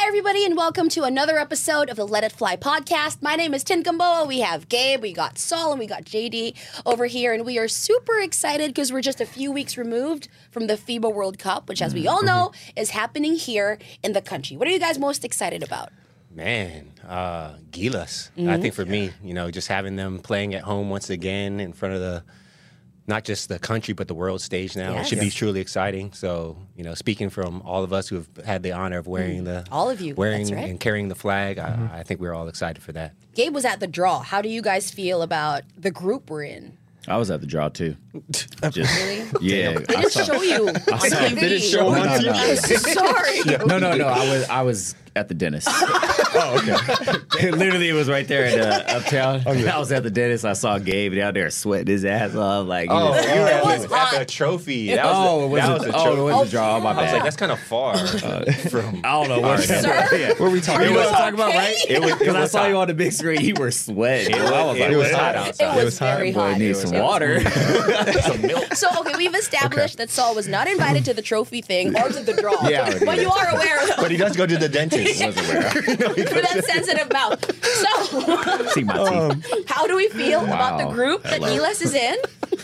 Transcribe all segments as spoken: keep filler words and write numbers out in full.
everybody, and welcome to another episode of the Let It Fly podcast. My name is Tin Gamboa. We have Gabe, we got Saul, and we got J D over here, and we are super excited because we're just a few weeks removed from the FIBA World Cup, which, as we all know, is happening here in the country. What are you guys most excited about? Man, uh, Gilas. Mm-hmm. I think for me, you know, just having them playing at home once again in front of the, not just the country, but the world stage now. Yes. It should Yes. be truly exciting. So, you know, speaking from all of us who have had the honor of wearing the... All of you, Wearing that's right. and carrying the flag, Mm-hmm. I, I think we're all excited for that. Gabe was at the draw. How do you guys feel about the group we're in? I was at the draw too. Just, Really? Yeah. They I didn't saw- show you on T V. They didn't show on T V. I'm sorry. No, no, no. I was I was at the dentist. Oh, okay. Literally, it was right there in uh, Uptown. I was at the dentist. I saw Gabe down there sweting his ass off. Like, he Oh, was- you were It at, was the, at hot. the trophy. That oh, it was was, the, that a, was the oh, trophy. it was the draw. My I was bad. like, that's kind of far uh, from... I don't know what Sir? yeah. What are we talking Are You you know what about? I'm talking about, right? okay? It was, it Because I was saw hot. you on the big screen. You were sweating. It was, I was like, it was "What?" hot It outside. was, was hot. very Boy, hot. need It some was- water. Some milk. So, okay, we've established that Saul was not invited to the trophy thing or to the draw. Yeah, But you are aware of But he does go to the dentist. Wasn't aware. with that sensitive mouth. So, See my teeth. how do we feel about the Wow. group that Hello. Gilas is in?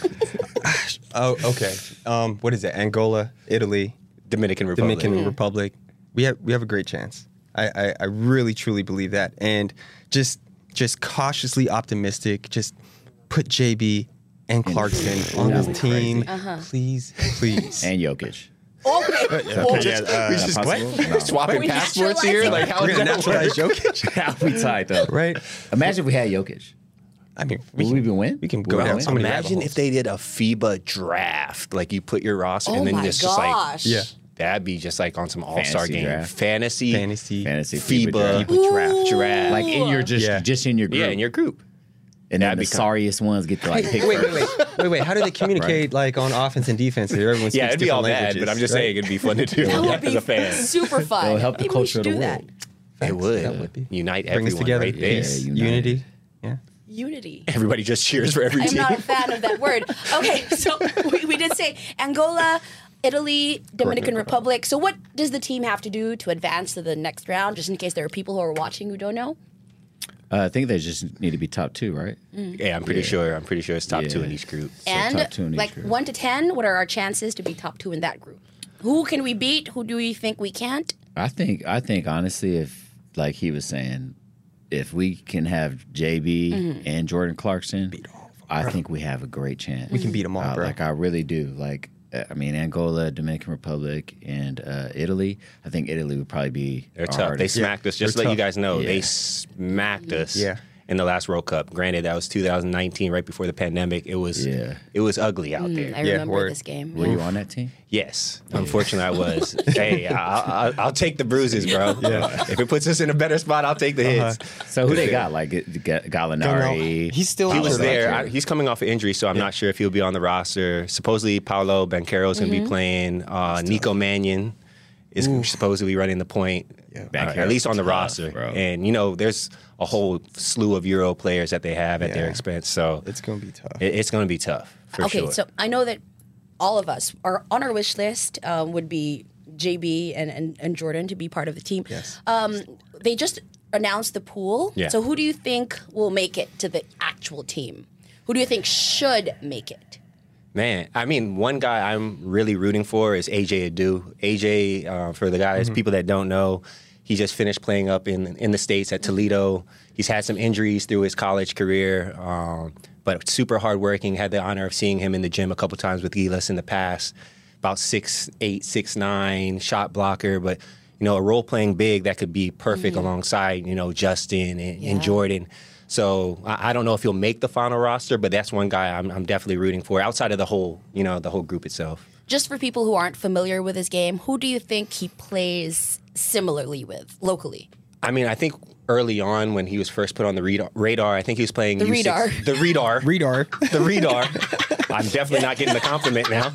Oh, okay. Um, what is it? Angola, Italy, Dominican Republic. Dominican Republic. We have we have a great chance. I, I, I really truly believe that, and just just cautiously optimistic. Just put J B and Clarkson on That'd the be team, Uh-huh. please, please. And Jokic. Okay. Well, yeah, uh, we just possible? what? No. Swapping We passports here? naturalizing- Like, how We're does gonna that naturalize work? Jokic, How we tied though. right? Imagine if we had Jokic. I mean, Would we even win? We can We go would down win. so many rabbit Imagine holes. if they did a FIBA draft. Like, you put your roster oh and then my just, just like, gosh. Yeah. that'd be just like on some all-star Fantasy game. draft. Fantasy, fantasy, Fantasy FIBA, FIBA FIBA draft. draft. draft. Like in your just Yeah. just in your group. yeah, in your group. and then that'd the be kind- sorriest ones get to like pick wait, first. wait, wait, wait, wait. How do they communicate like on offense and defense? If everyone Yeah, speaks it'd be all different bad, languages, but I'm just right? saying it'd be fun to do That would as be a fan. super fun. It'll help the Maybe we culture should of do the that. world. It would. That would be. Unite Bring us everyone together. right there. Peace, Yeah, unite. unity. Yeah. Unity. Everybody just cheers for every I'm team. not a fan of that word. Okay, so we, we did say Angola, Italy, Dominican Republic. So what does the team have to do to advance to the next round, just in case there are people who are watching who don't know? Uh, I think they just need to be top two, right? Yeah, I'm pretty sure. I'm pretty sure it's top two in Yeah. each group. And top two in each like group. one to ten, what are our chances to be top two in that group? Who can we beat? Who do we think we can't? I think I think honestly, if like he was saying, if we can have J B Mm-hmm. and Jordan Clarkson, I think we have a great chance. We can beat 'em all, uh, bro. Like I really do. Like uh, I mean, Angola, Dominican Republic, and uh, Italy. I think Italy would probably be. They're our tough. They hardest. smacked us. Just to they're let you tough. guys know, they Yeah. smacked us Yeah. in the last World Cup. Granted, that was two thousand nineteen, right before the pandemic. It was Yeah. it was ugly out I there. Yeah, remember word. this game. Were you on that team? Yes, unfortunately, I was. Hey, I'll, I'll, I'll take the bruises, bro. Yeah. If it puts us in a better spot, I'll take the hits. So who they got? Like G- G- Gallinari. He's still He out was there. there. I, he's coming off an injury, so I'm not sure if he'll be on the roster. Supposedly, Paolo Banchero is going to be playing. Uh, Nico Mannion is supposedly running the point, uh, Banchero's at least on the tough, roster. bro. And, you know, there's a whole slew of Euro players that they have at their Yeah. expense. So It's gonna be tough. it, it's going to be tough, for okay, sure. so I know that all of us are on our wish list um, would be J B and, and, and Jordan to be part of the team. Yes. Um, they just announced the pool. Yeah. So who do you think will make it to the actual team? Who do you think should make it? Man, I mean, one guy I'm really rooting for is A J Adu. A J, uh, for the guys, people that don't know, he just finished playing up in in the States at Toledo. He's had some injuries through his college career, um, but super hardworking. Had the honor of seeing him in the gym a couple times with Gilas in the past. About six eight, six nine, shot blocker, but you know, a role playing big that could be perfect alongside, you know, Justin and, Yeah. and Jordan. So I, I don't know if he'll make the final roster, but that's one guy I'm, I'm definitely rooting for outside of the whole, you know, the whole group itself. Just for people who aren't familiar with his game, who do you think he plays similarly with locally? I mean, I think early on when he was first put on the radar, radar I think he was playing The U six radar. The radar. Radar. The radar. I'm definitely not getting the compliment now.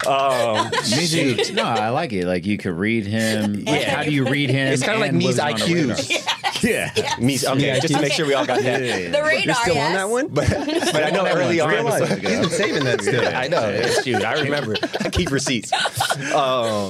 Um, Me too. No, I like it. Like you could read him. Like, how do you read him? It's kinda like and Me's was on the I Qs. radar? Yeah. me, okay, just to make sure we all got that. The radar, You're still yes. on that one? But, but I know early on. Realize, it's like- he's been saving that still. I know. Shoot, I remember. I keep receipts. Um,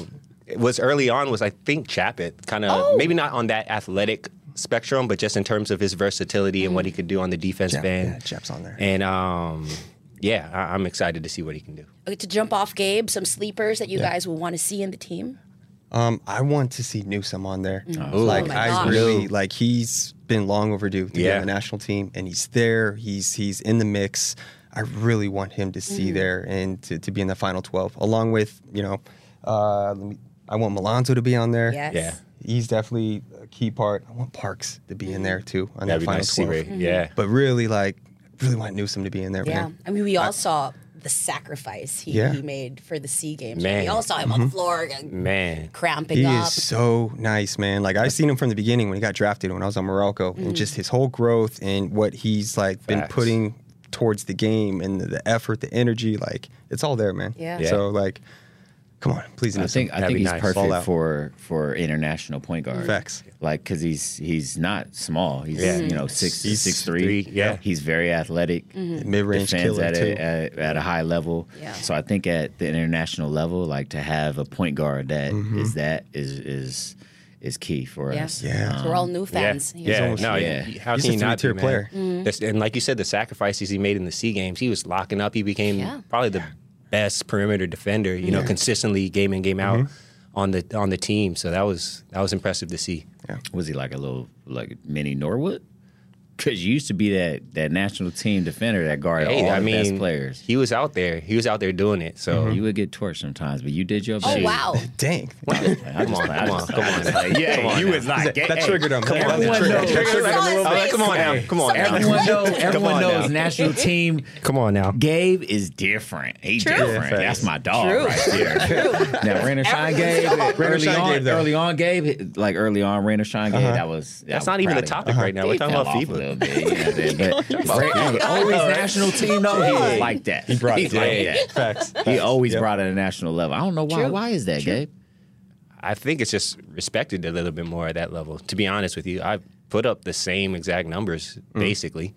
it was early on was I think Chappett, kind of Oh. maybe not on that athletic spectrum, but just in terms of his versatility and what he could do on the defensive Yeah, end. yeah, Chap's on there. And um, yeah, I, I'm excited to see what he can do. Okay, to jump off Gabe, some sleepers that you guys will want to see in the team. Um, I want to see Newsome on there. Ooh. Like Oh my I gosh. really like he's been long overdue to be Yeah. on the national team, and he's there. He's he's in the mix. I really want him to see there and to, to be in the final twelve, along with you know, uh, let me, I want Milonzo to be on there. Yes. Yeah. He's definitely a key part. I want Parks to be in there too on That'd that be final nice to see. twelve. Ray. Yeah. But really, like, really want Newsome to be in there. Yeah, Man. I mean, we all saw the sacrifice he, Yeah. he made for the Sea Games. Man. We all saw him on the floor uh, Man. cramping He up. is so nice, man. Like I've seen him from the beginning when he got drafted when I was on Morocco, and just his whole growth and what he's like been Facts. putting towards the game and the, the effort, the energy, like it's all there, man. Yeah. Yeah. So like, come on, please. I Newsome. think I That'd think be he's nice. Fall perfect out. for for international point guard. Facts. Like because he's he's not small. He's Yeah. you know six He's six three. three, yeah. He's very athletic. mid-range Defends killer at too. a, at, at a high level. Yeah. So I think at the international level, like to have a point guard that is Mm-hmm. that is is is key for Yeah. us. Yeah. So we're all new fans. Yeah, He was yeah. almost- no, yeah. y- how He's can a you not be, three-tier man? player. This- and like you said, the sacrifices he made in the Sea Games, he was locking up. He became Yeah. probably the best perimeter defender. You know, consistently game in game out on the on the team. So that was that was impressive to see. Was he like a little like mini Norwood? Because you used to be that that national team defender that guarded Hey, all I the mean, best players. he was out there. He was out there doing it. So You would get torched sometimes, but you did your best. Oh, wow. Dang. I come just- on, I come on, just- come I on. just like, yeah, Come on you now. was like, That hey, triggered him. Come on. everyone That knows. triggered him. I saw his Oh, face. come on now. Come on now. Everyone knows. Everyone on knows. now. National team. Come on now. Gabe is different. He True. different. Yeah, That's facts. my dog True. right there. Now, Rain or Shine Everyone's Gabe. dog. Rain or Early Shine on, Gabe, though. early on, Gabe. Like early on, Rain or Shine Gabe. That was. That's I'm not even proud the of him. topic right now. We're He talking fell about off a little FIBA. bit, yeah, but Ray- always national team though. He was like that. He brought He's it. like Yeah. that. Facts. He always Yep. brought it at a national level. I don't know why. True. Why is that, Gabe? I think it's just respected a little bit more at that level. To be honest with you, I put up the same exact numbers basically.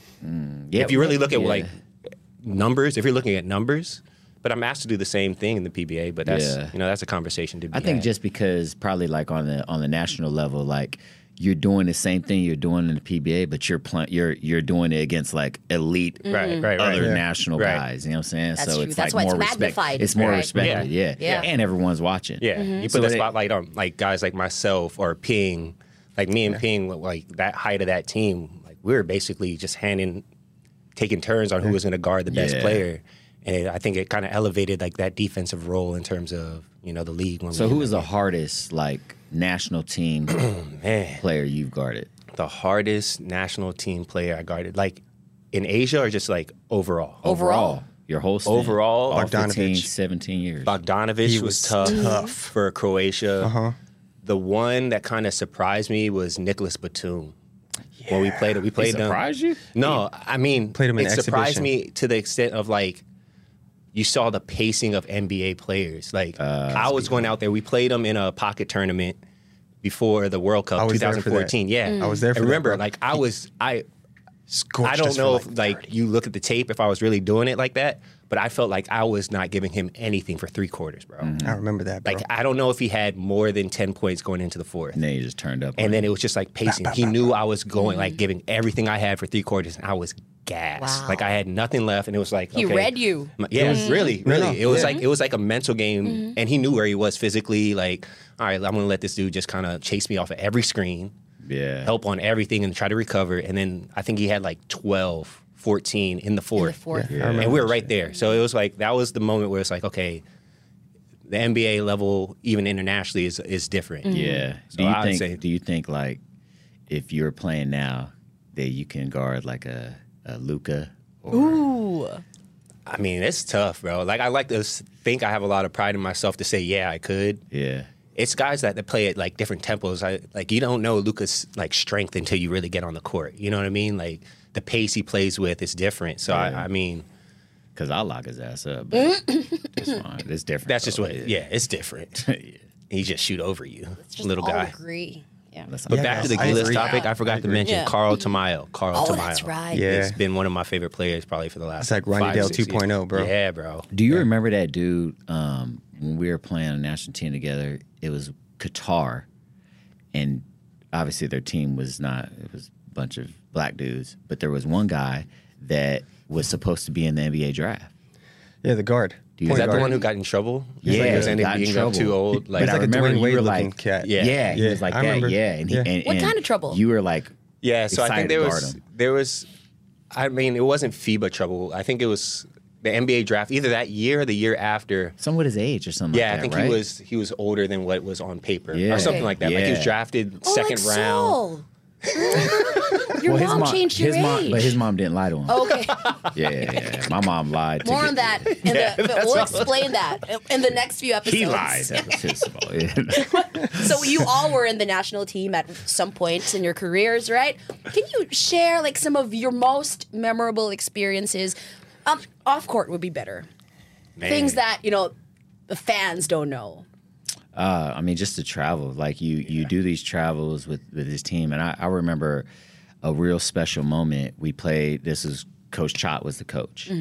Yeah, If you really look at yeah. like numbers, if you're looking at numbers, but I'm asked to do the same thing in the P B A. But that's Yeah. you know that's a conversation to be I think had. just because probably like on the on the national level, like you're doing the same thing you're doing in the P B A, but you're playing you're you're doing it against like elite right, right, right. other Yeah. national Right. guys. You know what I'm saying? That's so true. it's That's like why it's more respect. magnified, It's more right? respected, yeah. Yeah. And everyone's watching. Yeah, you put So the it- spotlight on like guys like myself or Ping, like me and Ping, like that height of that team. Like we were basically just handing, taking turns on who was going to guard the best Yeah. player, and it, I think it kind of elevated like that defensive role in terms of you know the league. When So we who was the hardest like national team man player you've guarded? the hardest national team player I guarded? Like in Asia or just like overall? Overall. Your whole stint, Overall, all fifteen, Bogdanovic. seventeen years. Bogdanovic He was, was tough, tough. for Croatia. Uh-huh. The one that kind of surprised me was Nicholas Batum. When we played it, we played them. surprised you? No, I mean, Played him in it surprised exhibition. me to the extent of like, you saw the pacing of N B A players. Like, Uh, I was going out there. We played them in a pocket tournament before the World I Cup was there for twenty fourteen. that. Yeah, I was there for And that, remember, bro. like, I was, I, Scorched I don't us for know like if like thirty. you look at the tape if I was really doing it like that, but I felt like I was not giving him anything for three quarters, bro. I remember that, bro. Like, I don't know if he had more than ten points going into the fourth. And then you just turned up. And on then it. it was just like pacing. He knew I was going, like giving everything I had for three quarters, and I was gassed. Wow. Like I had nothing left, and it was like He okay. read you. My- Yeah, really, really. no, it was yeah. like it was like a mental game, and he knew where he was physically. Like, all right, I'm gonna let this dude just kind of chase me off of every screen, yeah. help on everything, and try to recover. And then I think he had like twelve, fourteen in the fourth, fourth. Yeah, I remember and we were that right shit. there. So it was like that was the moment where it's like, okay, the N B A level, even internationally, is is different. Yeah. So Do you I would think? say- Do you think like if you're playing now that you can guard like a, a Luka? Ooh. I mean, it's tough, bro. Like, I like to s- think I have a lot of pride in myself to say, yeah, I could. Yeah. It's guys that, that play at like different tempos. I like you don't know Luka's like strength until you really get on the court. You know what I mean? Like the pace he plays with is different. So Yeah. I, I mean, Because I'll lock his ass up. But it's fine. It's different. that's just though. what. Yeah, it's different. yeah. He just shoot over you, It's just little all guy. agree. Yeah. That's But Yeah, back to the guys, I Gilas agree. topic, I forgot to mention Yeah. Carl Tamayo. Carl Oh, Tamayo. that's right. Yeah. He's been one of my favorite players probably for the last. It's like Ronnie five, Dale six years. two point oh, bro. Yeah, bro. Do you remember that dude, um, when we were playing a national team together, it was Qatar, and obviously their team was not. It was a bunch of black dudes, but there was one guy that was supposed to be in the N B A draft. Yeah, the guard. Dude, Is Point that the guard. one who got in trouble? Yeah, Like, he was he ended got in being trouble. too old. Like, He's But like I a remember Dwayne you Wade were looking like, cat. Yeah, Yeah. he Yeah, was like I that. remember. Yeah, and he, Yeah. and, What and kind of trouble? You were like, yeah. So I excited think there to guard was him. there was. I mean, it wasn't FIBA trouble. I think it was the N B A draft, either that year or the year after. someone his age or something. Yeah, like I think that, right? he was he was older than what was on paper Yeah. or something like that. Like he was Yeah. drafted Oh, second like round. Saul. Your Well, his mom, changed your his mom, age. but his mom didn't lie to him. Okay, Yeah, yeah, yeah. My mom lied. To more get- on that. In the, we'll explain that in the next few episodes. He lied. That was his fault. Yeah. So you all were in the national team at some points in your careers, right? Can you share like some of your most memorable experiences? Um, off court would be better. Man. Things that you know the fans don't know. Uh, I mean, just to travel, like you, you do these travels with, with his team, and I, I remember a real special moment. We played. This is Coach Chot was the coach,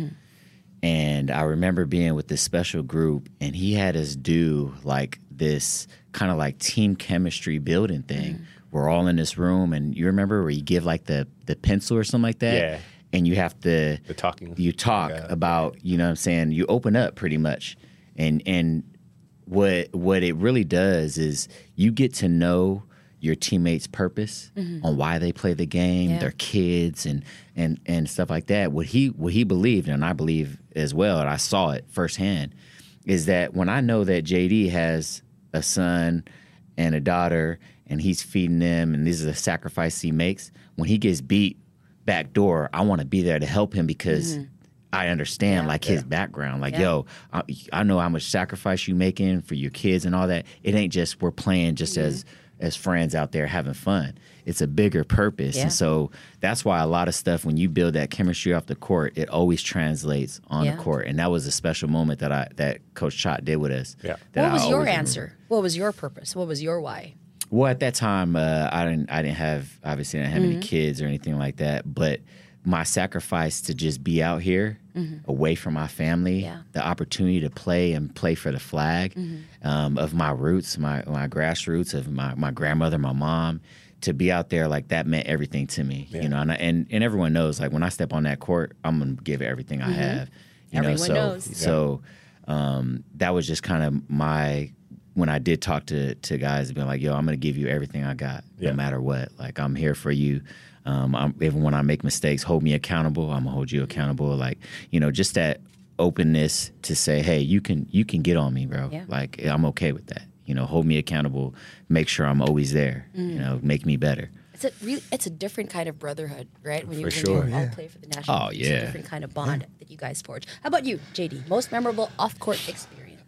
and I remember being with this special group, and he had us do like this kind of like team chemistry building thing. We're all in this room, and you remember where you give like the the pencil or something like that, Yeah. and you have to The talking. you talk Yeah. about, you know what I'm saying, you open up pretty much. And and what what it really does is you get to know your teammates' purpose on why they play the game, Yeah. their kids and and and stuff like that. What he what he believed, and I believe as well, and I saw it firsthand, is that when I know that J D has a son and a daughter and he's feeding them and this is a sacrifice he makes, when he gets beat back door, I want to be there to help him because I understand Yeah. like his background. Like, Yeah. yo, I, I know how much sacrifice you making for your kids and all that. It ain't just we're playing just as as friends out there having fun. It's a bigger purpose. Yeah. And so that's why a lot of stuff, when you build that chemistry off the court, it always translates on Yeah. the court. And that was a special moment that I that Coach Chot did with us. Yeah. that What I was your always answer? remember. What was your purpose? What was your why? Well, at that time, uh, I didn't. I didn't have obviously I didn't have Mm-hmm. any kids or anything like that. But my sacrifice to just be out here, away from my family, Mm-hmm. Yeah. the opportunity to play and play for the flag Mm-hmm. um, of my roots, my my grassroots of my my grandmother, my mom. To be out there like that meant everything to me, you know. And, I, and and everyone knows, like when I step on that court, I'm gonna give it everything I have. You Everyone know, so knows. so um, that was just kind of my. When I did talk to to guys, being like, "Yo, I'm gonna give you everything I got, Yeah. no matter what. Like, I'm here for you. Um, I'm, even when I make mistakes, hold me accountable. I'm gonna hold you accountable. Like, you know, just that openness to say, hey, you can you can get on me, bro. Yeah. Like, I'm okay with that. You know, hold me accountable. Make sure I'm always there. Mm. You know, make me better. It's a really, it's a different kind of brotherhood, right? When you, For when sure. you all Yeah. play for the national Oh, team, it's a yeah. different kind of bond that you guys forge. How about you, J D? Most memorable off-court experience?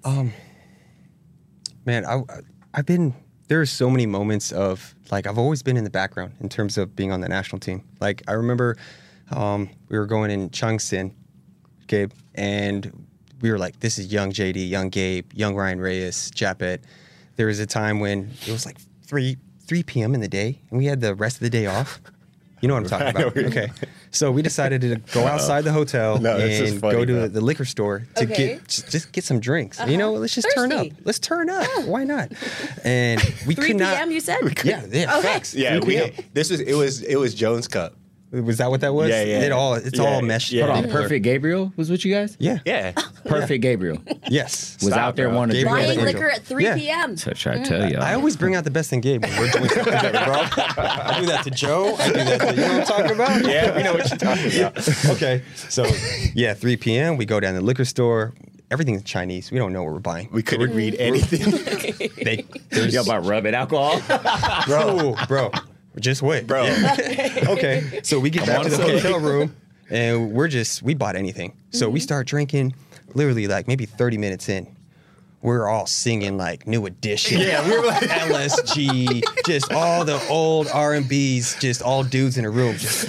Man, I, I've been, there are so many moments of, like, I've always been in the background in terms of being on the national team. Like, I remember um, we were going in Changsin, Gabe, and we were like, this is young J D, young Gabe, young Ryan Reyes, Japet. There was a time when it was like three p.m. in the day, and we had the rest of the day off. You know what I'm talking I know about. what you're- Okay. So we decided to go outside the hotel No, this is and funny, go to bro. the liquor store to Okay. get just, just get some drinks. You know, let's just turn up. Thirsty. Let's turn up. Why not? And we three could not. p.m. you said? Yeah, yeah, Okay. facts. Yeah, three we, p m. this was it was it was Jones Cup. Was that what that was? Yeah, yeah. It all it's Yeah, all meshed. yeah. Hold on, together. Perfect Gabriel was with you guys. Yeah. Yeah, Perfect Gabriel Yes. was Stop, out there bro. wanting to Gabriel drink. Buying Angel. liquor at three Yeah. p.m. So I try to tell y'all. I always bring out the best in Gabe when we're doing stuff together, bro. I do that to Joe. I do that to, you know what I'm talking about? yeah, we know what you're talking about. Okay. So, yeah, three p.m. We go down to the liquor store. Everything's Chinese. We don't know what we're buying. We couldn't read anything, They, there's, Y'all about rubbing alcohol? bro, bro, just wait. bro. Okay, so we get back on to the to it. hotel room, and we're just we bought anything. So we start drinking. Literally, like maybe thirty minutes in, we're all singing like New Edition, Yeah, we were like- L S G, just all the old R and B's, just all dudes in a room, just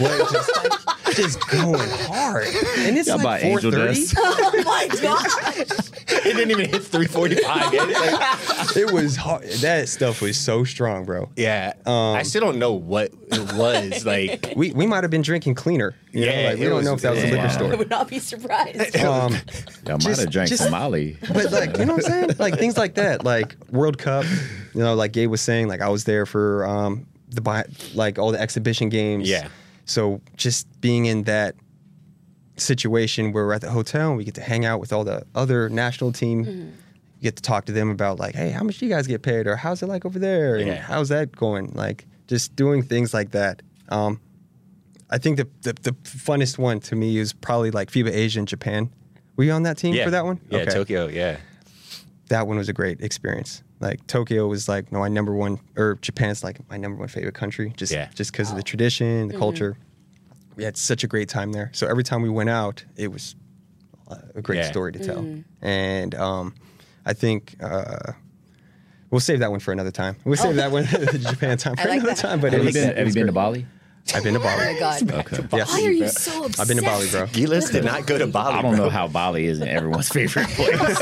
just, just going hard. And it's Y'all like about four angel thirty. dust. Oh my gosh. it didn't even hit three forty-five yet. Like, It was hard. That stuff was so strong, bro. yeah, Um, I still don't know what it was. Like, We we might have been drinking cleaner. You know? Yeah, Like, we it don't was- know if that was a yeah. liquor I store. would not be surprised. Um, Y'all might Just- have drank just- some Molly. but like, you know what I'm saying? Like things like that, like World Cup. You know, like Gabe was saying, like I was there for um the bi- like all the exhibition games. Yeah. So just being in that situation where we're at the hotel and we get to hang out with all the other national team. You get to talk to them about like, hey, how much do you guys get paid, or how's it like over there, and Yeah. how's that going? Like just doing things like that. Um, I think the, the the funnest one to me is probably like FIBA Asia in Japan. Were you on that team yeah, for that one? Yeah, Okay. Tokyo. Yeah, That one was a great experience. Like Tokyo was like my number one, or Japan's like my number one favorite country. Just Yeah. just because of the tradition, the culture. We had such a great time there. So every time we went out, it was a great Yeah. story to tell. And um, I think uh, we'll save that one for another time. We'll save that one, the Japan time, for I like another that. time. But Have it you was, been, it have you was been to great. Bali? I've been to Oh Bali. my god. Okay. Yes. Why are you so obsessed? I've been to Bali, bro. Gilas did not go to Bali. I don't bro. know how Bali isn't everyone's favorite place.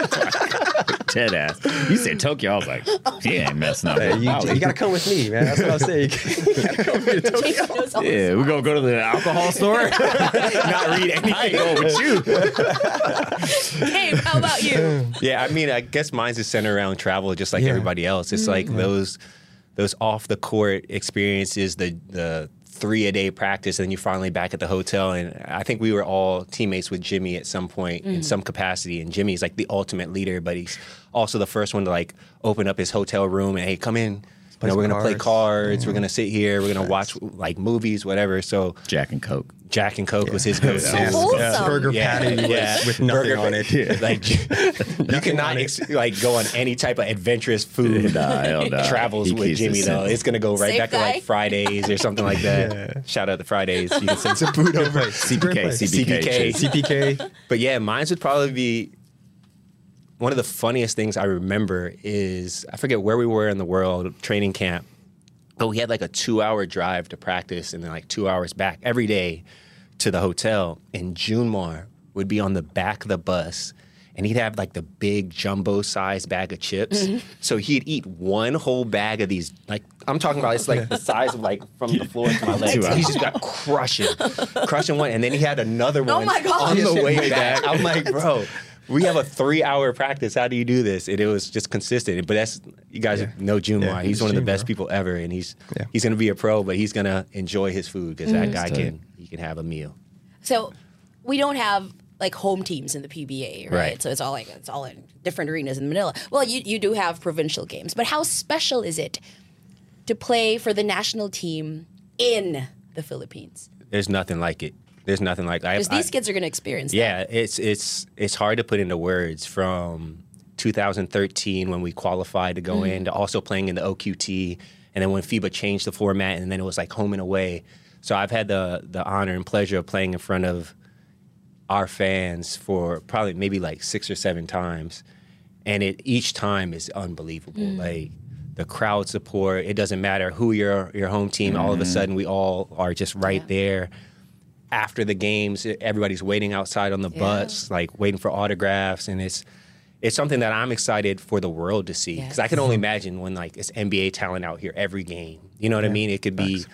Dead ass. You said Tokyo. I was like, he ain't messing up. Hey, with you, Bali. you gotta come with me, man. That's what I'm saying. You gotta come with me to Tokyo. Jason knows all Yeah, this. we gonna go to the alcohol store. Not read anything. I ain't going with you. Gabe, how about you? Yeah, I mean, I guess mine's is centered around travel, just like Yeah. everybody else. It's like those those off the court experiences, the the three a day practice, and then you're finally back at the hotel. And I think we were all teammates with Jimmy at some point in some capacity. And Jimmy's like the ultimate leader, but he's also the first one to like open up his hotel room and hey, come in. You know, some we're gonna play cards. cards. We're gonna sit here. We're gonna watch like movies, whatever. So Jack and Coke. Jack and Coke was his go-to. So wholesome. Burger Yeah, patty with, yeah. with nothing Burger on pa- it. Like you cannot ex- like go on any type of adventurous food Nah, hell nah. travels He with keeps it Jimmy though. simple. It's gonna go right Safe back guy. to like Fridays or something like that. Shout out to Fridays. You can send some food over. C P K, C P K. C P K. C P K. But yeah, mine would probably be one of the funniest things I remember is I forget where we were in the world training camp, but we had like a two hour drive to practice and then like two hours back every day to the hotel. And Junmar would be on the back of the bus and he'd have like the big jumbo sized bag of chips. So he'd eat one whole bag of these, like I'm talking about it's like the size of like from the floor to my legs. He just got crushing, crushing one. And then he had another one Oh my God. on the Shit, way way back. back. I'm like, bro, we have a three hour practice. How do you do this? And it was just consistent. But that's, you guys Yeah. know Junmar. Yeah, he's he's one of the Junmar. best people ever. And he's Yeah. he's going to be a pro, but he's going to enjoy his food because that guy tight. can, he can have a meal. So we don't have like home teams in the P B A, right? Right. So it's all like it's all in different arenas in Manila. Well, you you do have provincial games, but how special is it to play for the national team in the Philippines? There's nothing like it. There's nothing like I, Because I- these kids are going to experience that. Yeah, it's it's it's hard to put into words from two thousand thirteen when we qualified to go in to also playing in the O Q T, and then when FIBA changed the format, and then it was like home and away. So I've had the the honor and pleasure of playing in front of our fans for probably maybe like six or seven times, and it each time is unbelievable. Like the crowd support, it doesn't matter who your your home team. All of a sudden, we all are just right Yeah. there. After the games, everybody's waiting outside on the Yeah. bus, like waiting for autographs, and it's it's something that I'm excited for the world to see because I Yes. can only imagine when like it's N B A talent out here every game. You know what I mean? It could be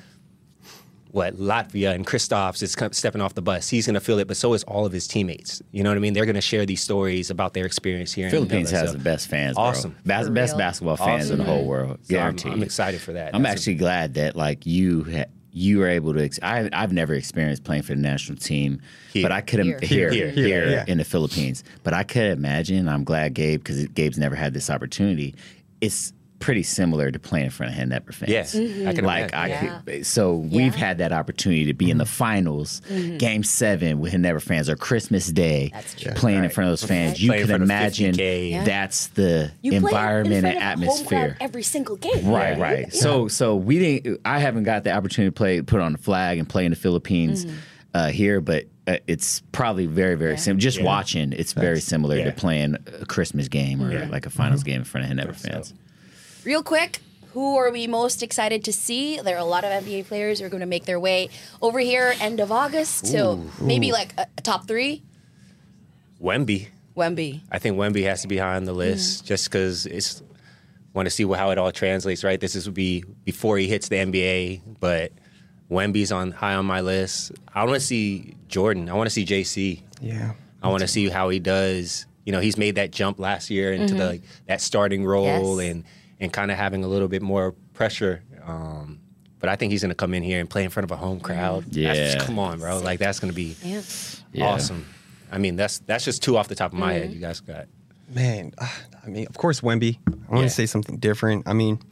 what Latvia and Kristaps is come- stepping off the bus. He's going to feel it, but so is all of his teammates. You know what I mean? They're going to share these stories about their experience here. Philippines in Manila. has So the best fans, bro. Awesome. Bas- For best real. basketball fans in the whole world. So I'm, Guaranteed. I'm excited for that. I'm That's a- actually glad that like you ha- you were able to. Ex- I I've never experienced playing for the national team, Here. but I could Here. here Here. here, Here, yeah. in the Philippines. But I could imagine. I'm glad Gabe because Gabe's never had this opportunity. It's pretty similar to playing in front of Hen Never fans. Yes, I can Like imagine. I Yeah. could, so we've Yeah. had that opportunity to be in the finals, Game Seven with Hen Never fans, or Christmas Day, That's true. playing in Right. front of those fans. You Playing in can front of imagine fifty K. Yeah. that's the You play in environment front and of a home crowd atmosphere. every single game. Right, right. Yeah. So, so we didn't. I haven't got the opportunity to play, put on the flag, and play in the Philippines uh, here, but uh, it's probably very, very similar. Just Yeah. watching, it's very similar Yeah. to playing a Christmas game or Yeah. like a finals game in front of Hen Never fans. Real quick, who are we most excited to see? There are a lot of N B A players who are going to make their way over here end of August. So maybe like a, a top three. Wemby. Wemby. I think Wemby has to be high on the list just because it's want to see how it all translates. Right, this is would be before he hits the N B A, but Wemby's on high on my list. I want to see Jordan. I want to see J C. Yeah. I want to see how he does. You know, he's made that jump last year into the that starting role Yes. and and kind of having a little bit more pressure. Um, but I think he's going to come in here and play in front of a home crowd. Yeah. That's just, come on, bro. Like that's going to be Yeah. Yeah. awesome. I mean, that's that's just two off the top of my head. You guys got. Man, uh, I mean, of course, Wemby. I want Yeah. to say something different. I mean,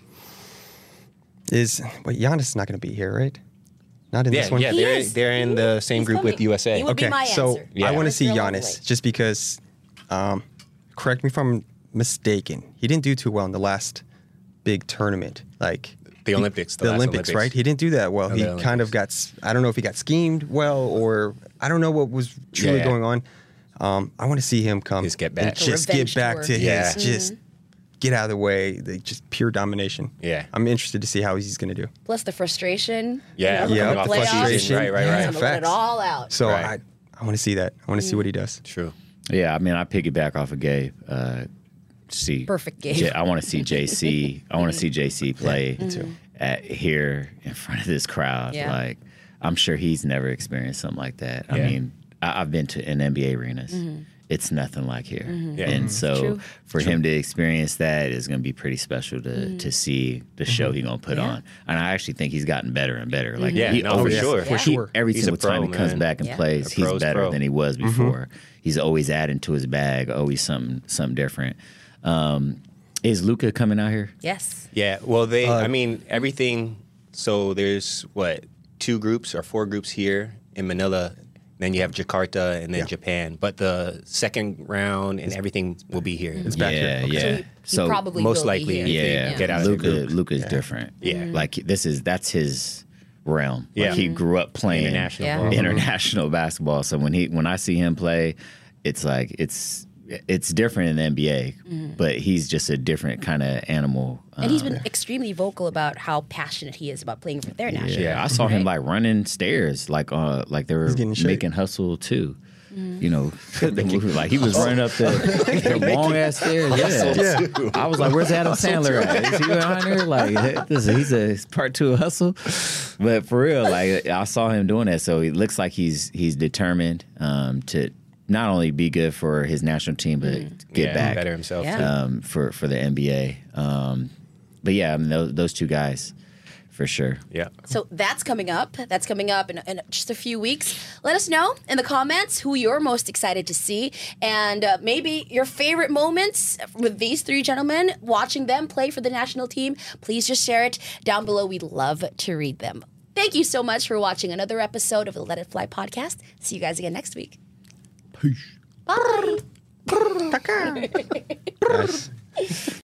is wait, Giannis is not going to be here, right? Not in Yeah, this one. yeah, He they're is. they're in the same He's group with coming. U S A. He would be Okay, my so answer. Yeah. I want to Let's see go all the Giannis way. just because. Um, correct me if I'm mistaken. He didn't do too well in the last big tournament, like The Olympics, the The, last Olympics, Olympics. right? He didn't do that well. Oh, he the kind of Olympics. got. s- I don't know if he got schemed well or I don't know what was truly Yeah. going on. Um, I want to see him come Just get and back. just Revenge get back tour. to Yeah. his just get out of the way. The just pure domination. Yeah. I'm interested to see how he's going to do. Plus the frustration. Yeah, you know, Yeah, from the off playoffs. frustration. Right, right, He's right. gonna let it Facts. all out. So Right. I, I want to see that. I want to see what he does. True. Yeah, I mean, I piggyback off of Gabe. Uh, see, Perfect Gabe. J- I want to see J C. I want to see J C play me too. at here in front of this crowd. Yeah. Like, I'm sure he's never experienced something like that. I Yeah. mean, I, I've been to in N B A arenas. It's nothing like here, Yeah. and so True. for him to experience that is going to be pretty special to to see the show he's going to put Yeah. on. And I actually think he's gotten better and better. Like, Yeah, he no, for always- sure. For he- sure. Every He's a single pro, time he comes man. back and Yeah. plays, A he's pro's better pro. than he was before. He's always adding to his bag, always something something different. Um, is Luca coming out here? Yes. Yeah. Well, they. Uh, I mean, everything. So there's what two groups or four groups here in Manila. Then you have Jakarta and then Yeah. Japan. But the second round and everything will be here. It's back yeah, here. Okay. yeah. So he, So he probably most will likely, be here. yeah, Yeah. Get out of Luca. the group. Luca's different. Yeah. like this is that's his realm. Like, Yeah. he grew up playing International Yeah. ball. international basketball. So when he when I see him play, it's like it's it's different in the N B A, but he's just a different kind of animal. And he's Um, been extremely vocal about how passionate he is about playing for their national. Yeah, I saw him Right? like running stairs, like uh, like they were He's getting in shape. making hustle too. You know, the movie, like he was running up the, the long ass stairs. Yeah. I was like, "Where's Adam Sandler at? Is he behind here?" Like, this, he's a part two of Hustle. But for real, like I saw him doing that, so he looks like he's he's determined um, to not only be good for his national team, but get Yeah, back better himself. Yeah. too. um, for for the N B A. Um, but yeah, I mean those, those two guys for sure. Yeah. So that's coming up. That's coming up in, in just a few weeks. Let us know in the comments who you're most excited to see and uh, maybe your favorite moments with these three gentlemen, watching them play for the national team. Please just share it down below. We'd love to read them. Thank you so much for watching another episode of the Let It Fly podcast. See you guys again next week. Nice.